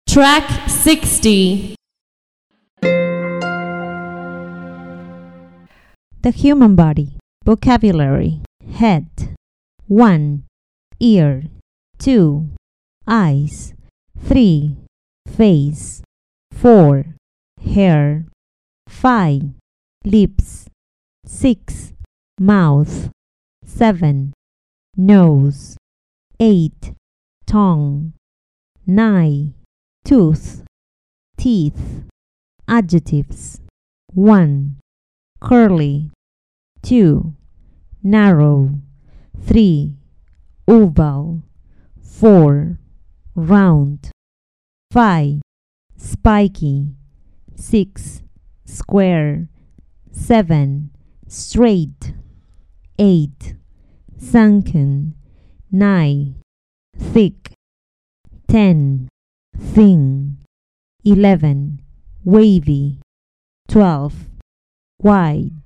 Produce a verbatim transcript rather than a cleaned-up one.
Track sixty. The human body. Vocabulary. Head. one. Ear. two. Eyes. three. Face. four. Hair. five. Lips. six. Mouth. seven. Nose. eight. Tongue. nine. Tooth. Teeth. Adjectives. one. Curly. two. Narrow. three. Oval. four. Round. five. Spiky. six. Square. seven. Straight. eight. Sunken. nine. Thick. ten. Thin. eleven. Wavy. twelve. Wide.